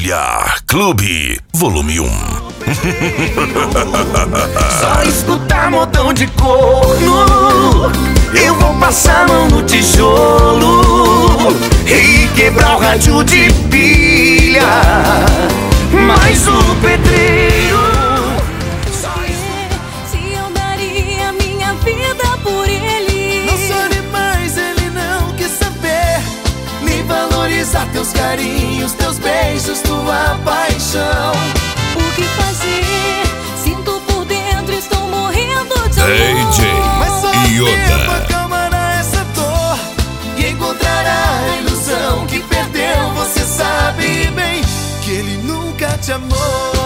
Bilhar Clube, volume 1. Só escutar modão de corno, eu vou passar a mão no tijolo e quebrar o rádio de pilha. Mas o pedreiro se eu daria minha vida por ele. não sabe mais, ele não quis saber nem valorizar teus carinhos, teus beijos, tua paixão. O que fazer? Sinto por dentro, estou morrendo de amor. Mas só Yoda. tempo acalmará essa dor e encontrará a ilusão que perdeu. Você sabe bem que ele nunca te amou.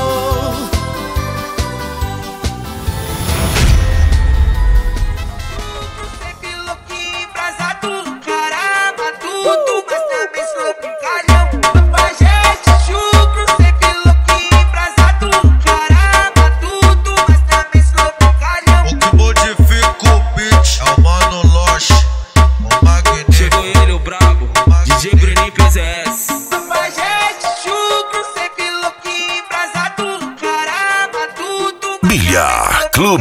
Bilhar Clube.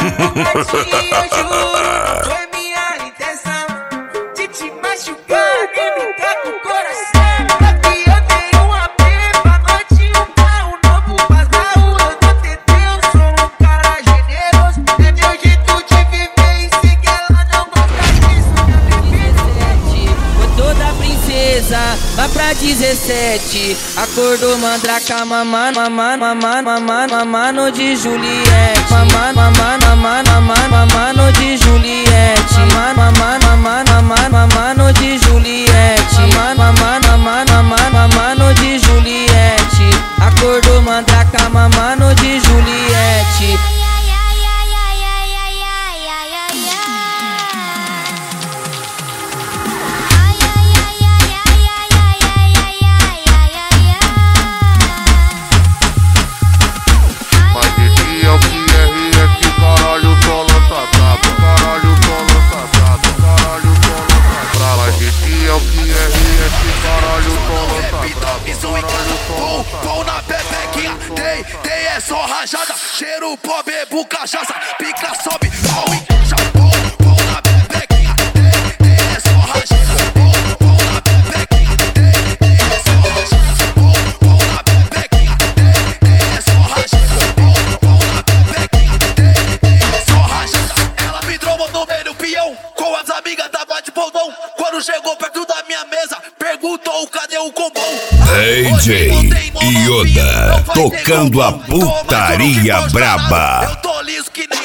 Foi minha intenção de te machucar e brincar com o coração. Pra que eu tenha um AP pra noite, um carro novo, mas na rua do TT eu sou um cara generoso. É meu jeito de viver e sei que ela não gosta disso. Foi toda princesa, lá pra 17. Acordou mandraca, mamando de Juliette. Mamando de Juliette. Mamando de Juliette. Mamando de Juliette. Acordou mandraca, mamando de Juliette. Pão na pepequinha, tem é só rajada. Cheiro pó, bebo cachaça, pica, sobe, pau e chapão. Pão na pepequinha, tem é só rajada. Pão na pepequinha, tem é só rajada. Pão na pepequinha, tem é só rajada. Pão na pepequinha, tem é só rajada. Ela me trombou no meio do peão, com as amigas tava de poldão. Quando chegou perto da minha mesa, perguntou cadê o combão. DJ Yoda, tocando a putaria braba. Eu tô liso que nem